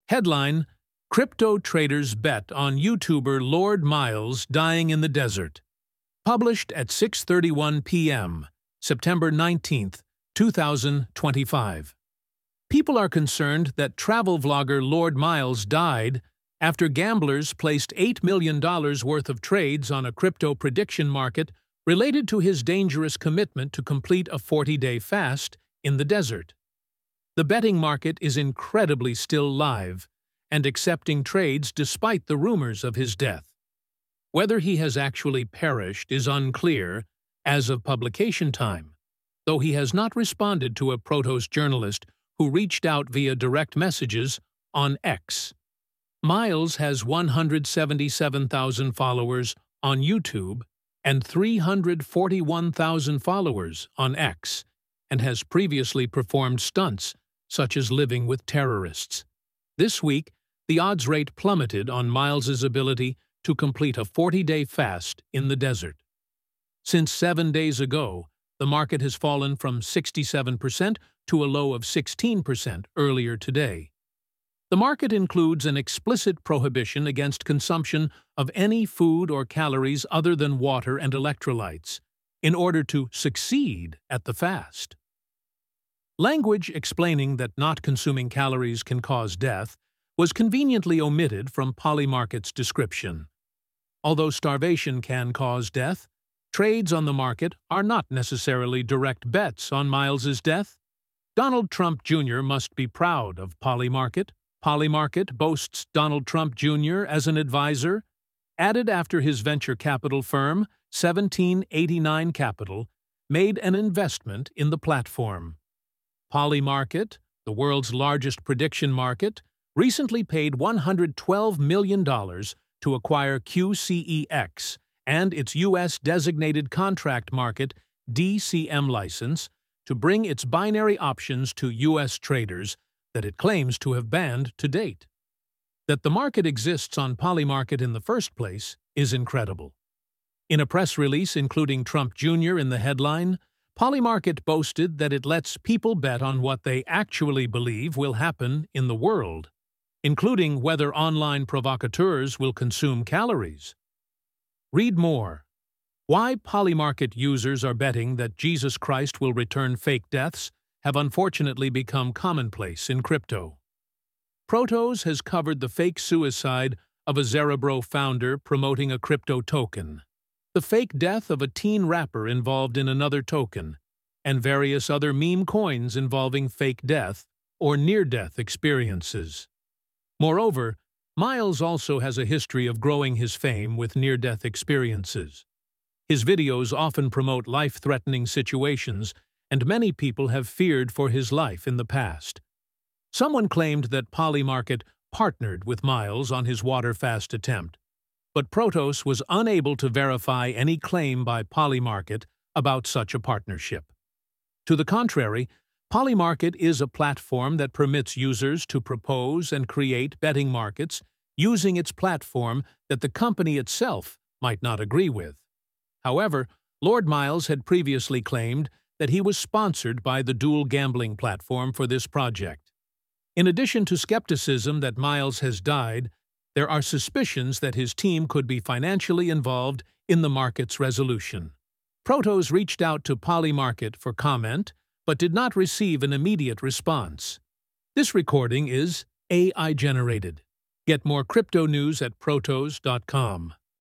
Headline: Crypto traders bet on YouTuber Lord Miles dying in the desert. Published at 6:31 p.m., September 19, 2025. People are concerned that travel vlogger Lord Miles died after gamblers placed $8 million worth of trades on a crypto prediction market related to his dangerous commitment to complete a 40-day fast in the desert. The betting market is incredibly still live and accepting trades despite the rumors of his death. Whether he has actually perished is unclear as of publication time, though he has not responded to a Protos journalist who reached out via direct messages on X. Miles has 177,000 followers on YouTube and 341,000 followers on X, and has previously performed stunts such as living with terrorists. This week, the odds rate plummeted on Miles's ability to complete a 40-day fast in the desert. Since 7 days ago, the market has fallen from 67% to a low of 16% earlier today. The market includes an explicit prohibition against consumption of any food or calories other than water and electrolytes in order to succeed at the fast. Language explaining that not consuming calories can cause death was conveniently omitted from Polymarket's description. Although starvation can cause death, trades on the market are not necessarily direct bets on Miles's death. Donald Trump Jr. must be proud of Polymarket. Polymarket boasts Donald Trump Jr. as an advisor, added after his venture capital firm, 1789 Capital, made an investment in the platform. Polymarket, the world's largest prediction market, recently paid $112 million to acquire QCEX and its U.S. Designated Contract Market (DCM) license to bring its binary options to U.S. traders that it claims to have banned to date. That the market exists on Polymarket in the first place is incredible. In a press release including Trump Jr. in the headline, Polymarket boasted that it lets people bet on what they actually believe will happen in the world, including whether online provocateurs will consume calories. Read more. Why Polymarket users are betting that Jesus Christ will return fake deaths have unfortunately become commonplace in crypto. Protos has covered the fake suicide of a Zerebro founder promoting a crypto token, the fake death of a teen rapper involved in another token, and various other meme coins involving fake death or near-death experiences. Moreover, Miles also has a history of growing his fame with near-death experiences. His videos often promote life-threatening situations, and many people have feared for his life in the past. Someone claimed that Polymarket partnered with Miles on his water fast attempt, but Protos was unable to verify any claim by Polymarket about such a partnership. To the contrary, Polymarket is a platform that permits users to propose and create betting markets using its platform that the company itself might not agree with. However, Lord Miles had previously claimed that he was sponsored by the dual gambling platform for this project. In addition to skepticism that Miles has died, there are suspicions that his team could be financially involved in the market's resolution. Protos reached out to Polymarket for comment, but did not receive an immediate response. This recording is AI-generated. Get more crypto news at protos.com.